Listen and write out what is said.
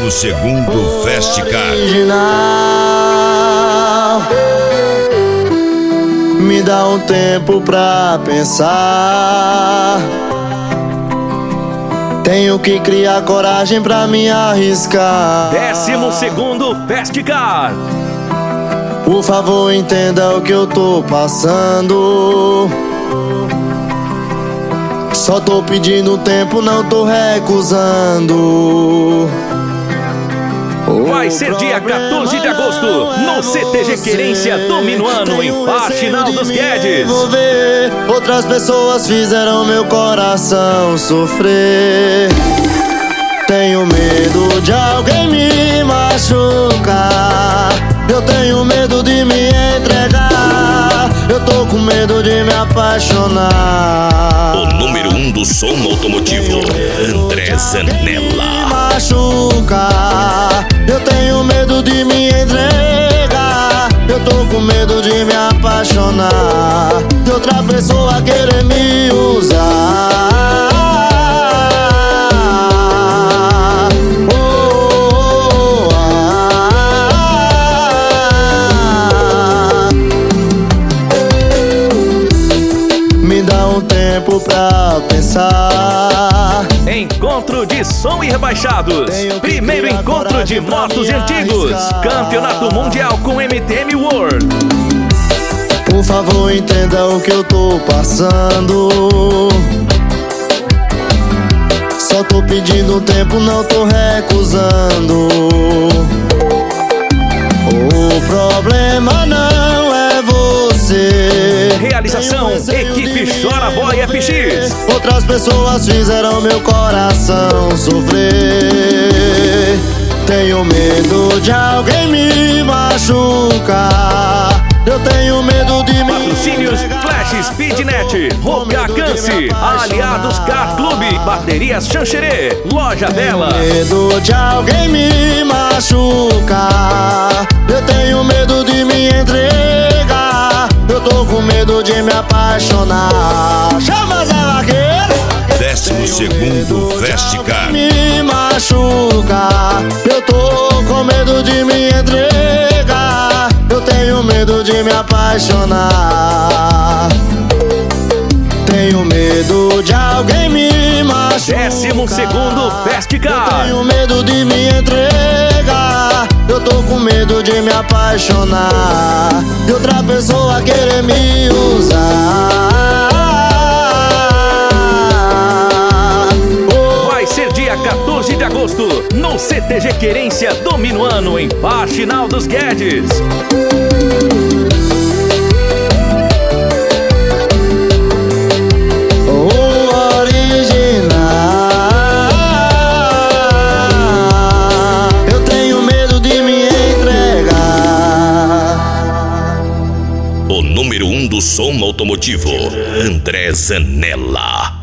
12º Festcar. Me dá um tempo pra pensar. Tenho que criar coragem pra me arriscar. 12º Festcar. Por favor, entenda o que eu tô passando. Só tô pedindo tempo, não tô recusando. Vai ser dia 14 de agosto, no CTG Querência do Minuano, em Faxinal dos Guedes. Outras pessoas fizeram meu coração sofrer. Tenho medo de alguém me machucar. Eu tenho medo de me entregar. Eu tô com medo de me apaixonar. O número 1 do som automotivo, André Zanella. Machucar. Eu tenho medo de me entregar. Eu tô com medo de me apaixonar. De outra pessoa querer me usar. Me dá um tempo pra pensar. Encontro de som e rebaixados. Primeiro encontro de motos antigos. Campeonato Mundial com MTM World. Por favor, entenda o que eu tô passando. Só tô pedindo tempo, não tô recusando. O problema não é você. Realização Equipe Chora Boy FX. Outras pessoas fizeram meu coração sofrer. Tenho medo de alguém me machucar. Eu tenho medo de me Patrocínios Flash Speednet, Rocacance, Aliados Car Clube, Baterias Xanxerê, Loja Bela. Medo de alguém me machucar. Eu tenho medo de me entregar. Eu tô com medo de me apaixonar. Chama Zé Vaqueiro. 12º Festcar. Me machucar. Eu tô com medo de me entregar. Eu tenho medo de me apaixonar. Tenho medo de alguém me machucar. 12º Festcar. Tenho medo de me entregar. Eu tô com medo de me apaixonar. De outra pessoa querer me usar. Vai ser dia 14 de agosto, no CTG Querência do Minuano, em Faxinal dos Guedes. O número 1 do som automotivo, André Zanella.